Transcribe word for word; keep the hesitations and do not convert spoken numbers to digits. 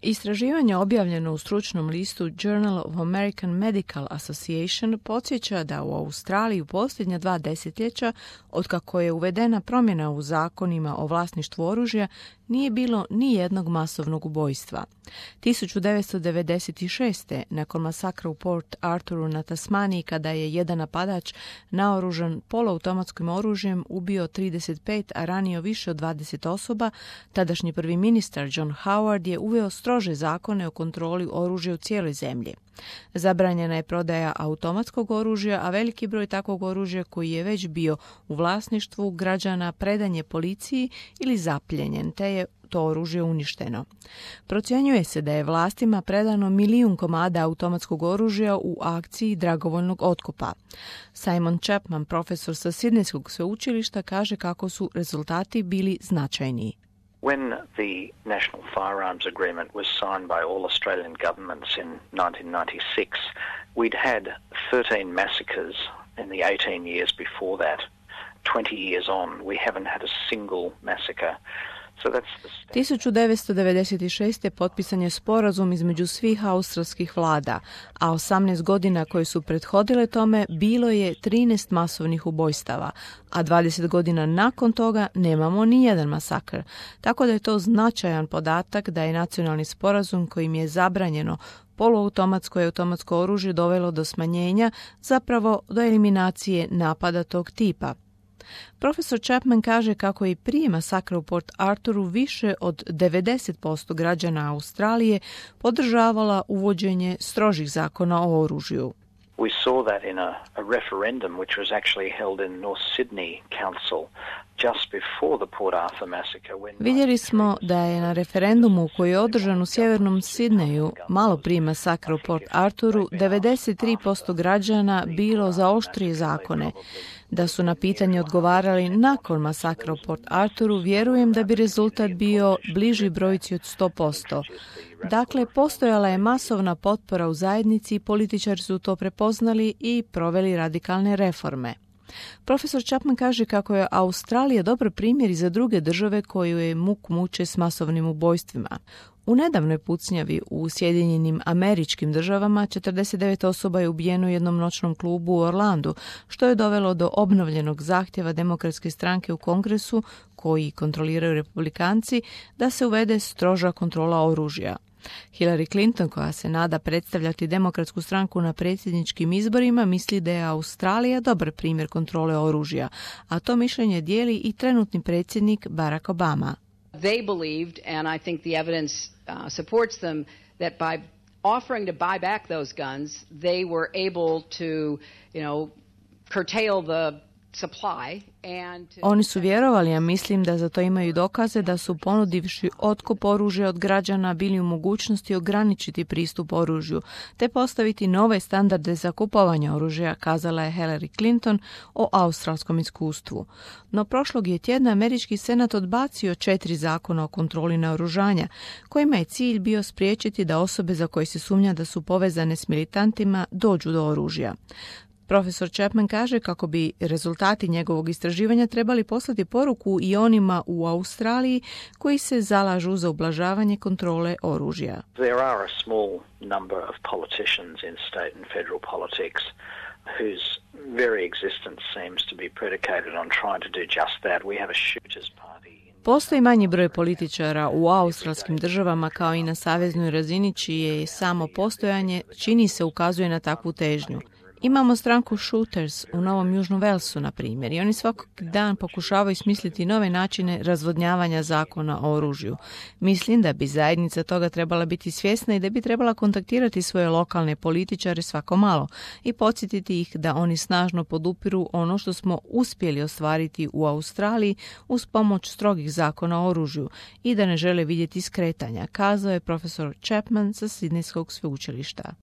Istraživanje objavljeno u stručnom listu Journal of American Medical Association podsjeća da u Australiji u posljednja dva desetljeća, otkako je uvedena promjena u zakonima o vlasništvu oružja, nije bilo ni jednog masovnog ubojstva. tisuću devetsto devedeset šeste. nakon masakra u Port Arthuru na Tasmaniji, kada je jedan napadač naoružan poluautomatskim oružjem ubio trideset pet, a ranio više od dvadeset osoba, tadašnji prvi ministar John Howard je uveo strože zakone o kontroli oružja u cijeloj zemlji. Zabranjena je prodaja automatskog oružja, a veliki broj takvog oružja koji je već bio u vlasništvu građana predan je policiji ili zapljenjen, te je to oružje uništeno. Procjenjuje se da je vlastima predano milijun komada automatskog oružja u akciji dragovoljnog otkupa. Simon Chapman, profesor sa Sidnejskog sveučilišta, kaže kako su rezultati bili značajni. When the National Firearms Agreement was signed by all Australian governments in nineteen ninety-six, we'd had thirteen massacres in the eighteen years before that. twenty years on, we haven't had a single massacre. So that's the tisuću devetsto devedeset šeste. potpisan je sporazum između svih australskih vlada, a osamnaest godina koje su prethodile tome bilo je trinaest masovnih ubojstava, a dvadeset godina nakon toga nemamo ni jedan masakr. Tako da je to značajan podatak da je nacionalni sporazum kojim je zabranjeno poluautomatsko i automatsko oružje dovelo do smanjenja, zapravo do eliminacije napada tog tipa. Profesor Chapman kaže kako je i prije masakra u Port Arthuru više od devedeset posto građana Australije podržavala uvođenje strožih zakona o oružju. We saw that in a, a referendum which was actually held in North Sydney Council just before the Port Arthur massacre. When Vidjeli smo da je na referendumu koji je održan u sjevernom Sidneju malo prije masakra u Port Arthuru devedeset tri posto građana bilo za oštrije zakone. Da su na pitanje odgovarali nakon masakra u Port Arthuru, vjerujem da bi rezultat bio bliži brojci od sto posto. Dakle, postojala je masovna potpora u zajednici i političari su to prepoznali i proveli radikalne reforme. Profesor Chapman kaže kako je Australija dobar primjer i za druge države koju je muk muče s masovnim ubojstvima. U nedavnoj pucnjavi u Sjedinjenim Američkim Državama četrdeset devet osoba je ubijeno u jednom noćnom klubu u Orlandu, što je dovelo do obnovljenog zahtjeva Demokratske stranke u Kongresu, koji kontroliraju Republikanci, da se uvede stroža kontrola oružja. Hillary Clinton, koja se nada predstavljati Demokratsku stranku na predsjedničkim izborima, misli da je Australija dobar primjer kontrole oružja, a to mišljenje dijeli i trenutni predsjednik Barack Obama. They believed, and I think the evidence uh, supports them, that by offering to buy back those guns, they were able to, you know, curtail the supply. And Oni su vjerovali, a mislim da za to imaju dokaze, da su ponudivši otkup oružja od građana bili u mogućnosti ograničiti pristup oružju, te postaviti nove standarde za kupovanje oružja, kazala je Hillary Clinton o australskom iskustvu. No prošlog je tjedna američki senat odbacio četiri zakona o kontroli naoružanja, kojima je cilj bio spriječiti da osobe za koje se sumnja da su povezane s militantima dođu do oružja. Profesor Chapman kaže kako bi rezultati njegovog istraživanja trebali poslati poruku i onima u Australiji koji se zalažu za ublažavanje kontrole oružja. There are a small number of politicians in state and federal politics whose very existence seems to be predicated on trying to do just that. We have a shooters party. Postoji manji broj političara u australskim državama kao i na saveznoj razini čije je samo postojanje čini se ukazuje na takvu težnju. Imamo stranku Shooters u Novom Južnom Walesu, na primjer, i oni svakog dan pokušavaju smisliti nove načine razvodnjavanja zakona o oružju. Mislim da bi zajednica toga trebala biti svjesna i da bi trebala kontaktirati svoje lokalne političare svako malo i podsjetiti ih da oni snažno podupiru ono što smo uspjeli ostvariti u Australiji uz pomoć strogih zakona o oružju i da ne žele vidjeti skretanja, kazao je profesor Chapman sa Sidnejskog sveučilišta.